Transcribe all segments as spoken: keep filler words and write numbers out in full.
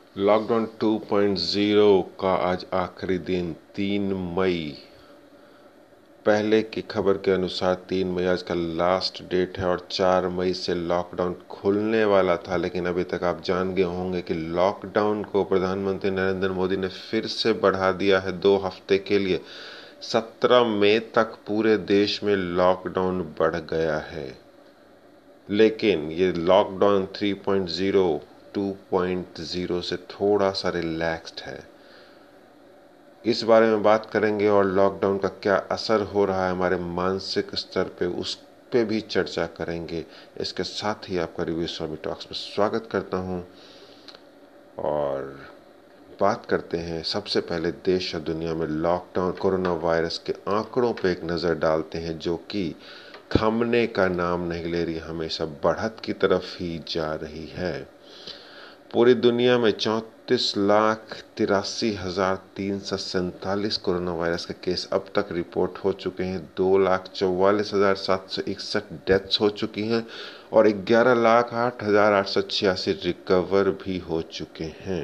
Lockdown to point zero का आज आखिरी दिन तीन मई। पहले की खबर के अनुसार तीन मई आज का लास्ट डेट है और चार मई से लॉकडाउन खुलने वाला था। लेकिन अभी तक आप जान गए होंगे कि लॉकडाउन को प्रधानमंत्री नरेंद्र मोदी ने फिर से बढ़ा दिया है दो हफ्ते के लिए। सत्रह मई तक पूरे देश में लॉकडाउन बढ़ गया है। लेकिन ये lockdown three point zero two point zero से थोड़ा सा रिलैक्स्ड है। इस बारे में बात करेंगे और लॉकडाउन का क्या असर हो रहा है हमारे मानसिक स्तर पे, उस पे भी चर्चा करेंगे। इसके साथ ही आपका रिव्यू स्वामी टॉक्स में स्वागत करता हूं और बात करते हैं सबसे पहले देश और दुनिया में लॉकडाउन कोरोना वायरस के आंकड़ों पे एक नज़र डालते हैं, जो कि थमने का नाम नहीं ले रही, हमेशा बढ़त की तरफ ही जा रही है। पूरी दुनिया में चौंतीस लाख तिरासी हजार तीन सौ सैंतालीस कोरोना वायरस के केस अब तक रिपोर्ट हो चुके हैं। दो लाख चौवालीस हजार सात सौ इकसठ डेथ्स हो चुकी हैं और ग्यारह लाख आठ हजार आठ सौ छियासी रिकवर भी हो चुके हैं।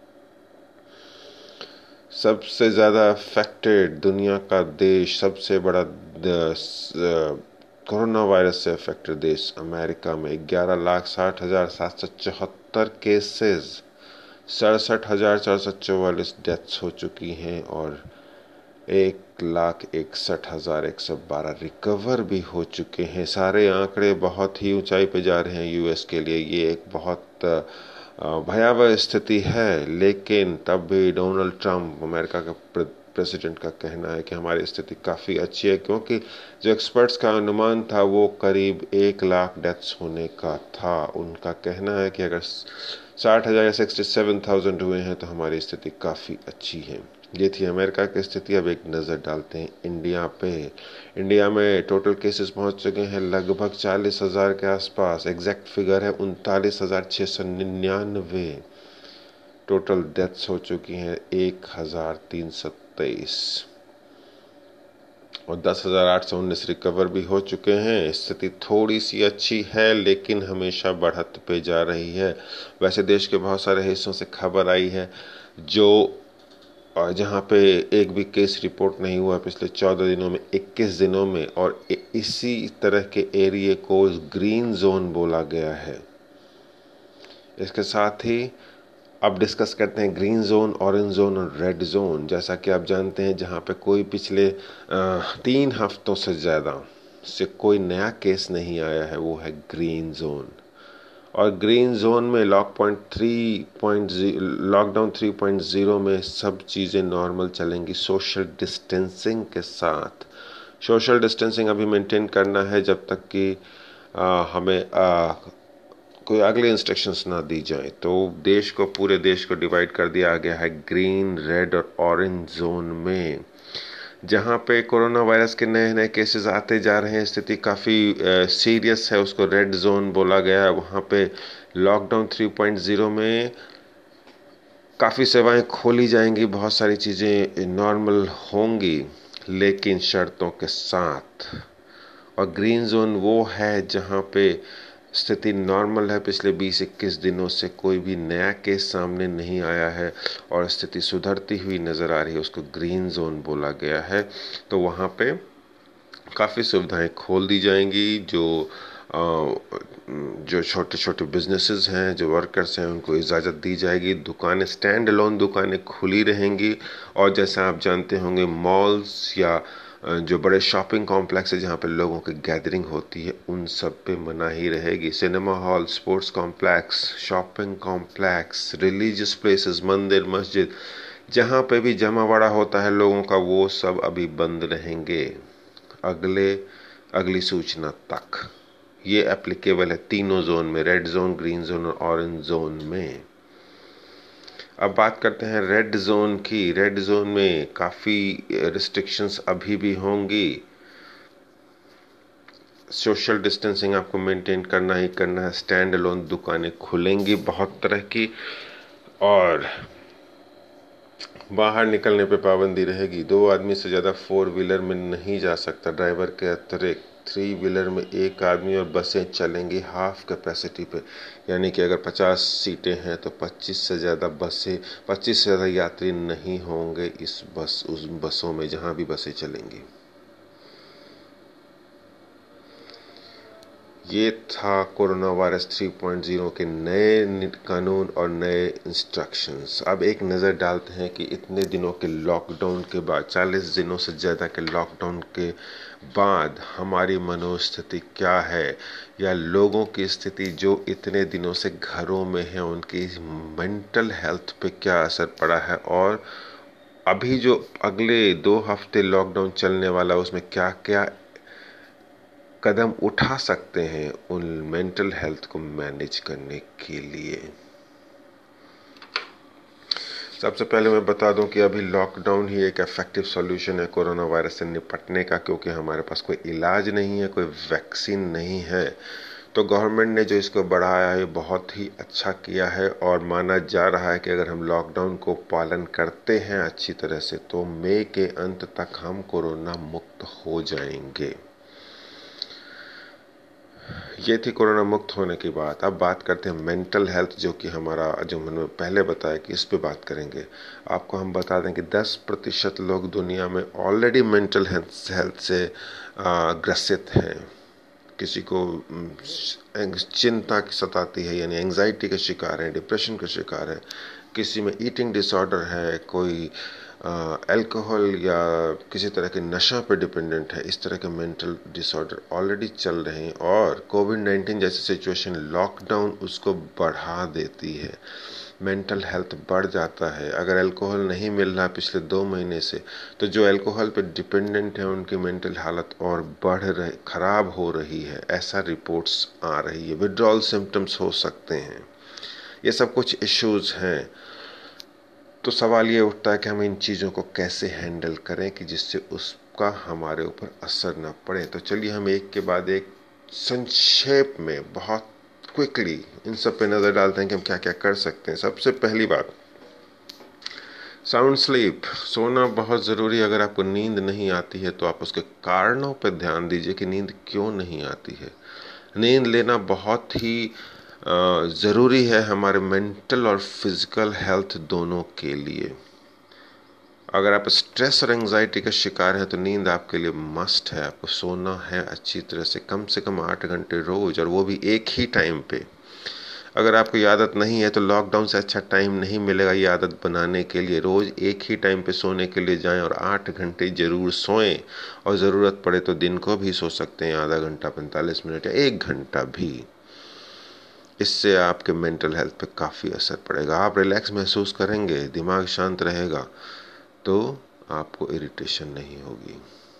सबसे ज़्यादा अफेक्टेड दुनिया का देश, सबसे बड़ा कोरोना वायरस से अफेक्टेड देश अमेरिका में ग्यारह लाख साठ हजार सात सौ चौहत्तर केसेस, सड़सठ हजार चार सौ चौवालीस डेथ्स हो चुकी हैं और एक लाख इकसठ हजार एक सौ बारह रिकवर भी हो चुके हैं। सारे आंकड़े बहुत ही ऊंचाई पे जा रहे हैं यूएस के लिए। ये एक बहुत भयावह स्थिति है, लेकिन तब भी डोनाल्ड ट्रंप, अमेरिका का प्रेसिडेंट, का कहना है कि हमारी स्थिति काफ़ी अच्छी है, क्योंकि जो एक्सपर्ट्स का अनुमान था वो करीब एक लाख डेथ्स होने का था। उनका कहना है कि अगर साठ हज़ार या सिक्सटी सेवन थाउजेंड हुए हैं तो हमारी स्थिति काफ़ी अच्छी है। ये थी अमेरिका की स्थिति। अब एक नज़र डालते हैं इंडिया पे। इंडिया में टोटल केसेस पहुंच चुके हैं लगभग चालीस हज़ार के आसपास। एग्जैक्ट फिगर है उनतालीस हज़ार छः सौ निन्यानवे। टोटल डेथ्स हो चुकी हैं एक हज़ार तीन सौ तेईस और दस हज़ार आठ सौ उन्नीस रिकवर भी हो चुके हैं। स्थिति थोड़ी सी अच्छी है, लेकिन हमेशा बढ़त पे जा रही है। वैसे देश के बहुत सारे हिस्सों से खबर आई है जो और जहाँ पे एक भी केस रिपोर्ट नहीं हुआ पिछले चौदह दिनों में, इक्कीस दिनों में, और इसी तरह के एरिया को ग्रीन जोन बोला गया है। इसके साथ ही अब डिस्कस करते हैं ग्रीन जोन, ऑरेंज जोन और रेड जोन। जैसा कि आप जानते हैं, जहाँ पे कोई पिछले तीन हफ्तों से ज़्यादा से कोई नया केस नहीं आया है, वो है ग्रीन जोन। और ग्रीन जोन में lock point three point lockdown three point zero में सब चीज़ें नॉर्मल चलेंगी, सोशल डिस्टेंसिंग के साथ। सोशल डिस्टेंसिंग अभी मेंटेन करना है जब तक कि हमें आ, कोई अगले इंस्ट्रक्शंस ना दी जाए। तो देश को, पूरे देश को डिवाइड कर दिया गया है ग्रीन, रेड और ऑरेंज जोन में। जहाँ पे कोरोना वायरस के नए नए केसेस आते जा रहे हैं, स्थिति काफ़ी सीरियस है, उसको रेड जोन बोला गया है। वहाँ पे लॉकडाउन थ्री पॉइंट ज़ीरो में काफ़ी सेवाएं खोली जाएंगी, बहुत सारी चीज़ें नॉर्मल होंगी, लेकिन शर्तों के साथ। और ग्रीन जोन वो है जहाँ पे स्थिति नॉर्मल है, पिछले बीस इक्कीस दिनों से कोई भी नया केस सामने नहीं आया है और स्थिति सुधरती हुई नज़र आ रही है, उसको ग्रीन जोन बोला गया है। तो वहाँ पे काफ़ी सुविधाएं खोल दी जाएंगी। जो जो छोटे छोटे बिजनेसेस हैं, जो वर्कर्स हैं, उनको इजाज़त दी जाएगी। दुकानें, स्टैंड अलोन दुकानें खुली रहेंगी। और जैसा आप जानते होंगे, मॉल्स या जो बड़े शॉपिंग कॉम्प्लेक्स है जहाँ पे लोगों की गैदरिंग होती है, उन सब पे मनाही रहेगी। Cinema hall, sports complex, shopping complex, religious places, मंदिर, मस्जिद, जहाँ पे भी जमा बड़ा होता है लोगों का, वो सब अभी बंद रहेंगे अगले अगली सूचना तक। ये एप्लीकेबल है तीनों जोन में, रेड जोन, ग्रीन जोन और ऑरेंज जोन में। अब बात करते हैं रेड जोन की। रेड जोन में काफ़ी रिस्ट्रिक्शंस अभी भी होंगी। सोशल डिस्टेंसिंग आपको मेंटेन करना ही करना है। स्टैंड अलोन दुकानें खुलेंगी बहुत तरह की, और बाहर निकलने पे पाबंदी रहेगी। दो आदमी से ज़्यादा फोर व्हीलर में नहीं जा सकता ड्राइवर के अतिरिक्त। थ्री व्हीलर में एक आदमी और बसें चलेंगी हाफ कैपेसिटी पे, यानी कि अगर पचास सीटें हैं तो पच्चीस से ज़्यादा बसें पच्चीस से ज़्यादा यात्री नहीं होंगे इस बस उस बसों में जहाँ भी बसें चलेंगी। ये था corona virus three point zero के नए कानून और नए इंस्ट्रक्शंस। अब एक नज़र डालते हैं कि इतने दिनों के लॉकडाउन के बाद, चालीस दिनों से ज़्यादा के लॉकडाउन के बाद हमारी मनोस्थिति क्या है, या लोगों की स्थिति जो इतने दिनों से घरों में है उनकी मेंटल हेल्थ पे क्या असर पड़ा है, और अभी जो अगले दो हफ्ते लॉकडाउन चलने वाला उसमें क्या क्या कदम उठा सकते हैं उन मेंटल हेल्थ को मैनेज करने के लिए। सबसे पहले मैं बता दूं कि अभी लॉकडाउन ही एक इफेक्टिव सॉल्यूशन है कोरोना वायरस से निपटने का, क्योंकि हमारे पास कोई इलाज नहीं है, कोई वैक्सीन नहीं है। तो गवर्नमेंट ने जो इसको बढ़ाया है बहुत ही अच्छा किया है, और माना जा रहा है कि अगर हम लॉकडाउन को पालन करते हैं अच्छी तरह से तो मई के अंत तक हम कोरोना मुक्त हो जाएंगे। ये थी कोरोना मुक्त होने की बात। अब बात करते हैं मेंटल हेल्थ, जो कि हमारा, जो मैंने पहले बताया कि इस पे बात करेंगे। आपको हम बता दें कि दस प्रतिशत लोग दुनिया में ऑलरेडी मेंटल हेल्थ से ग्रसित हैं। किसी को चिंता की सताती है, यानी एंजाइटी का शिकार है, डिप्रेशन का शिकार है, किसी में ईटिंग डिसऑर्डर है, कोई अल्कोहल या किसी तरह के नशा पे डिपेंडेंट है। इस तरह के मेंटल डिसऑर्डर ऑलरेडी चल रहे हैं, और कोविड नाइन्टीन जैसी सिचुएशन, लॉकडाउन उसको बढ़ा देती है। मेंटल हेल्थ बढ़ जाता है। अगर अल्कोहल नहीं मिल रहा पिछले दो महीने से, तो जो अल्कोहल पे डिपेंडेंट है उनकी मेंटल हालत और बढ़ रही, खराब हो रही है, ऐसा रिपोर्ट्स आ रही है। विड्रॉल सिम्टम्स हो सकते हैं। ये सब कुछ इश्यूज हैं। तो सवाल ये उठता है कि हम इन चीज़ों को कैसे हैंडल करें कि जिससे उसका हमारे ऊपर असर न पड़े। तो चलिए हम एक के बाद एक संक्षेप में बहुत क्विकली इन सब पे नज़र डालते हैं कि हम क्या क्या कर सकते हैं। सबसे पहली बात, साउंड स्लीप, सोना बहुत ज़रूरी है। अगर आपको नींद नहीं आती है तो आप उसके कारणों पर ध्यान दीजिए कि नींद क्यों नहीं आती है। नींद लेना बहुत ही ज़रूरी है हमारे मेंटल और फिजिकल हेल्थ दोनों के लिए। अगर आप स्ट्रेस और एंजाइटी का शिकार हैं तो नींद आपके लिए मस्ट है। आपको सोना है अच्छी तरह से, कम से कम आठ घंटे रोज, और वो भी एक ही टाइम पे। अगर आपको ये आदत नहीं है तो लॉकडाउन से अच्छा टाइम नहीं मिलेगा ये आदत बनाने के लिए। रोज एक ही टाइम पे सोने के लिए जाएं और आठ घंटे जरूर सोएं, और ज़रूरत पड़े तो दिन को भी सो सकते हैं, आधा घंटा, पैंतालीस मिनट या एक घंटा भी। इससे आपके मेंटल हेल्थ पे काफ़ी असर पड़ेगा। आप रिलैक्स महसूस करेंगे, दिमाग शांत रहेगा, तो आपको इरिटेशन नहीं होगी।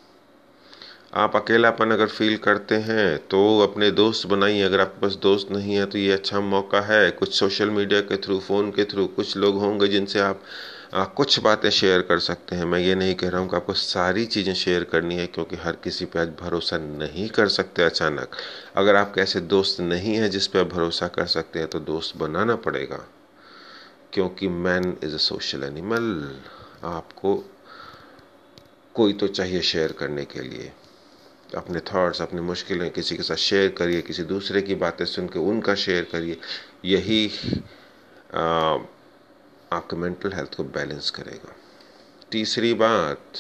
आप अकेलापन अगर फील करते हैं तो अपने दोस्त बनाइए। अगर आपके पास दोस्त नहीं है तो ये अच्छा मौका है, कुछ सोशल मीडिया के थ्रू, फ़ोन के थ्रू कुछ लोग होंगे जिनसे आप आ, कुछ बातें शेयर कर सकते हैं। मैं ये नहीं कह रहा हूँ कि आपको सारी चीज़ें शेयर करनी है, क्योंकि हर किसी पे आज भरोसा नहीं कर सकते अचानक। अगर आपके ऐसे दोस्त नहीं हैं जिस पे आप भरोसा कर सकते हैं तो दोस्त बनाना पड़ेगा, क्योंकि man is a social animal. आपको कोई तो चाहिए शेयर करने के लिए। अपने थॉट्स, अपनी मुश्किलें किसी के साथ शेयर करिए, किसी दूसरे की बातें सुन के उनका शेयर करिए। यही आ, आपके मेंटल हेल्थ को बैलेंस करेगा। तीसरी बात,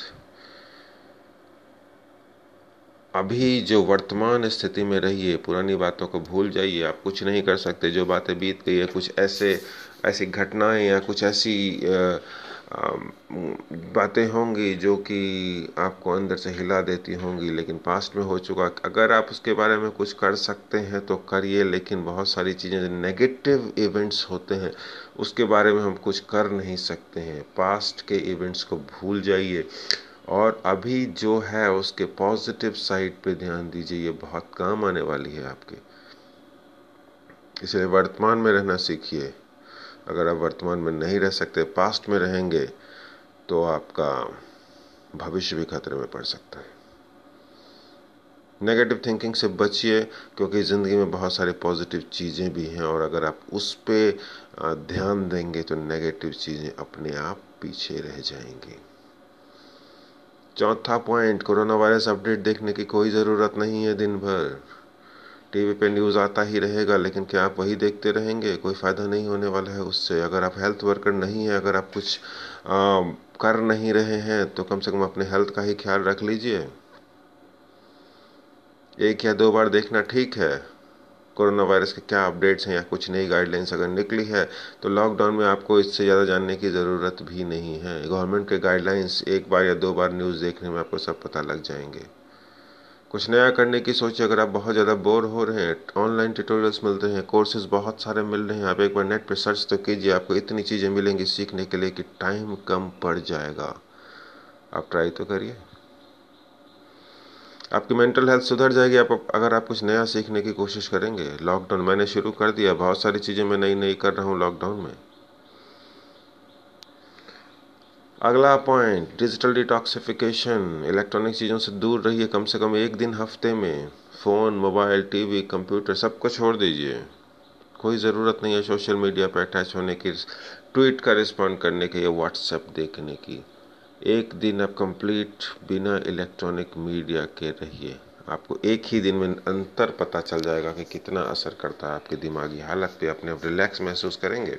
अभी जो वर्तमान स्थिति में रहिए, पुरानी बातों को भूल जाइए। आप कुछ नहीं कर सकते, जो बातें बीत गई है, कुछ ऐसे ऐसी घटनाएं या कुछ ऐसी आ, बातें होंगी जो कि आपको अंदर से हिला देती होंगी, लेकिन पास्ट में हो चुका। अगर आप उसके बारे में कुछ कर सकते हैं तो करिए, लेकिन बहुत सारी चीज़ें जो नेगेटिव इवेंट्स होते हैं उसके बारे में हम कुछ कर नहीं सकते हैं। पास्ट के इवेंट्स को भूल जाइए और अभी जो है उसके पॉजिटिव साइड पे ध्यान दीजिए। ये बहुत काम आने वाली है आपके, इसलिए वर्तमान में रहना सीखिए। अगर आप वर्तमान में नहीं रह सकते, पास्ट में रहेंगे, तो आपका भविष्य भी खतरे में पड़ सकता है। नेगेटिव थिंकिंग से बचिए, क्योंकि ज़िंदगी में बहुत सारी पॉजिटिव चीज़ें भी हैं, और अगर आप उस पर ध्यान देंगे तो नेगेटिव चीज़ें अपने आप पीछे रह जाएंगी। चौथा पॉइंट, कोरोना वायरस अपडेट देखने की कोई ज़रूरत नहीं है। दिन भर टीवी पे न्यूज़ आता ही रहेगा, लेकिन क्या आप वही देखते रहेंगे? कोई फ़ायदा नहीं होने वाला है उससे। अगर आप हेल्थ वर्कर नहीं हैं, अगर आप कुछ आ, कर नहीं रहे हैं, तो कम से कम अपने हेल्थ का ही ख्याल रख लीजिए। एक या दो बार देखना ठीक है। कोरोना वायरस के क्या अपडेट्स हैं या कुछ नई गाइडलाइंस अगर निकली है, तो लॉकडाउन में आपको इससे ज़्यादा जानने की ज़रूरत भी नहीं है। गवर्नमेंट के गाइडलाइंस एक बार या दो बार न्यूज़ देखने में आपको सब पता लग जाएंगे। कुछ नया करने की सोचिए। अगर आप बहुत ज़्यादा बोर हो रहे हैं, ऑनलाइन ट्यूटोरियल्स मिलते हैं, कोर्सेज बहुत सारे मिल रहे हैं, आप एक बार नेट पे सर्च तो कीजिए, आपको इतनी चीज़ें मिलेंगी सीखने के लिए कि टाइम कम पड़ जाएगा। आप ट्राई तो करिए, आपकी मेंटल हेल्थ सुधर जाएगी आप अगर आप कुछ नया सीखने की कोशिश करेंगे। लॉकडाउन मैंने शुरू कर दिया, बहुत सारी चीज़ें मैं नई नई कर रहा हूँ लॉकडाउन में। अगला पॉइंट, डिजिटल डिटॉक्सिफिकेशन। इलेक्ट्रॉनिक चीज़ों से दूर रहिए, कम से कम एक दिन हफ्ते में। फ़ोन, मोबाइल, टीवी, कंप्यूटर सब कुछ छोड़ दीजिए। कोई ज़रूरत नहीं है सोशल मीडिया पर अटैच होने की, ट्वीट का रिस्पॉन्ड करने की या व्हाट्सएप देखने की। एक दिन आप कंप्लीट बिना इलेक्ट्रॉनिक मीडिया के रहिए। आपको एक ही दिन में अंतर पता चल जाएगा कि कितना असर करता है आपकी दिमागी हालत पे। अपने आप रिलैक्स महसूस करेंगे।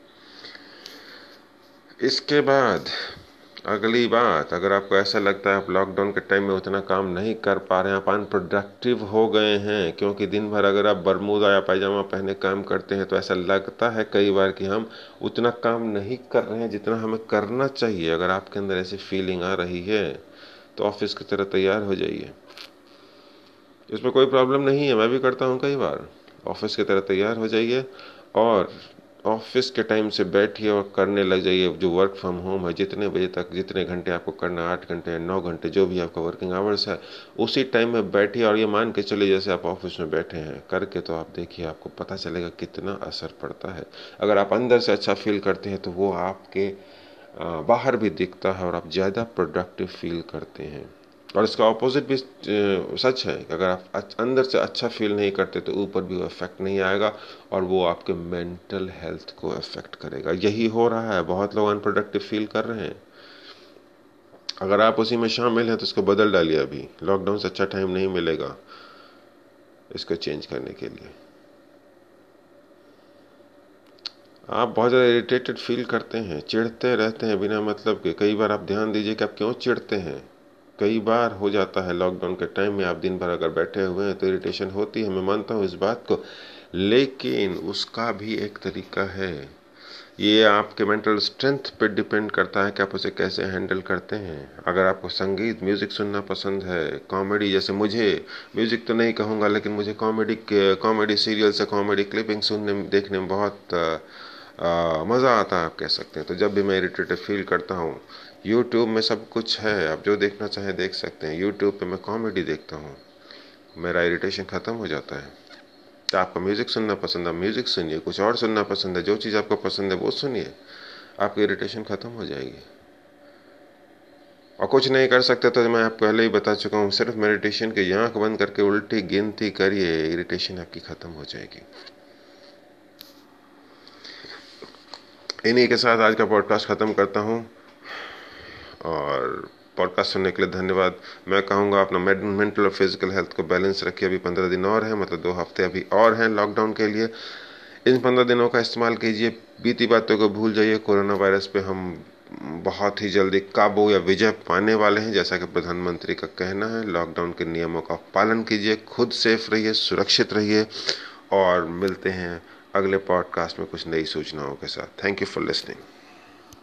इसके बाद अगली बात, अगर आपको ऐसा लगता है आप लॉकडाउन के टाइम में उतना काम नहीं कर पा रहे हैं, आप अनप्रोडक्टिव हो गए हैं, क्योंकि दिन भर अगर आप बरमूदा या पैजामा पहने काम करते हैं तो ऐसा लगता है कई बार कि हम उतना काम नहीं कर रहे हैं जितना हमें करना चाहिए। अगर आपके अंदर ऐसी फीलिंग आ रही है तो ऑफिस की तरह तैयार हो जाइए। इसमें कोई प्रॉब्लम नहीं है, मैं भी करता हूँ कई बार। ऑफिस की तरह तैयार हो जाइए और ऑफिस के टाइम से बैठिए और करने लग जाइए। जो वर्क फ्रॉम होम है, जितने बजे तक, जितने घंटे आपको करना, आठ घंटे या नौ घंटे, जो भी आपका वर्किंग आवर्स है, उसी टाइम में बैठिए और ये मान के चलिए जैसे आप ऑफिस में बैठे हैं करके, तो आप देखिए आपको पता चलेगा कितना असर पड़ता है। अगर आप अंदर से अच्छा फील करते हैं तो वो आपके बाहर भी दिखता है और आप ज़्यादा प्रोडक्टिव फील करते हैं। और इसका ऑपोजिट भी सच है कि अगर आप अंदर से अच्छा फील नहीं करते तो ऊपर भी वो इफेक्ट नहीं आएगा और वो आपके मेंटल हेल्थ को इफेक्ट करेगा। यही हो रहा है, बहुत लोग अनप्रोडक्टिव फील कर रहे हैं। अगर आप उसी में शामिल हैं तो इसको बदल डालिए। अभी लॉकडाउन से अच्छा टाइम नहीं मिलेगा इसको चेंज करने के लिए। आप बहुत ज़्यादा इरिटेटेड फील करते हैं, चिढ़ते रहते हैं बिना मतलब के। कई बार आप ध्यान दीजिए कि आप क्यों चिढ़ते हैं। कई बार हो जाता है लॉकडाउन के टाइम में आप दिन भर अगर बैठे हुए हैं तो इरिटेशन होती है, मैं मानता हूँ इस बात को, लेकिन उसका भी एक तरीका है। ये आपके मेंटल स्ट्रेंथ पे डिपेंड करता है कि आप उसे कैसे हैंडल करते हैं। अगर आपको संगीत, म्यूज़िक सुनना पसंद है, कॉमेडी, जैसे मुझे, म्यूज़िक तो नहीं कहूँगा लेकिन मुझे कॉमेडी कॉमेडी सीरियल से कॉमेडी क्लिपिंग सुनने देखने में बहुत मज़ा आता है आप कह सकते हैं। तो जब भी मैं इरिटेटेड फील करता हूँ, यूट्यूब में सब कुछ है, आप जो देखना चाहें देख सकते हैं। यूट्यूब पे मैं कॉमेडी देखता हूँ, मेरा इरिटेशन ख़त्म हो जाता है। तो आपको म्यूज़िक सुनना पसंद है, म्यूज़िक सुनिए। कुछ और सुनना पसंद है, जो चीज़ आपको पसंद है वो सुनिए, आपकी इरिटेशन ख़त्म हो जाएगी। और कुछ नहीं कर सकते तो मैं आपको पहले ही बता चुका हूँ, सिर्फ मेडिटेशन की आंख बंद करके उल्टी गिनती करिए, इरिटेशन आपकी ख़त्म हो जाएगी। इन्हीं के साथ आज का पॉडकास्ट ख़त्म करता हूँ और पॉडकास्ट सुनने के लिए धन्यवाद। मैं कहूँगा अपना मेंटल और फिजिकल हेल्थ को बैलेंस रखिए। अभी पंद्रह दिन और हैं, मतलब दो हफ्ते अभी और हैं लॉकडाउन के लिए। इन पंद्रह दिनों का इस्तेमाल कीजिए, बीती बातों को भूल जाइए। कोरोना वायरस पे हम बहुत ही जल्दी काबू या विजय पाने वाले हैं, जैसा कि प्रधानमंत्री का कहना है। लॉकडाउन के नियमों का पालन कीजिए, खुद सेफ रहिए, सुरक्षित रहिए और मिलते हैं अगले पॉडकास्ट में कुछ नई सूचनाओं के साथ। Thank you for listening.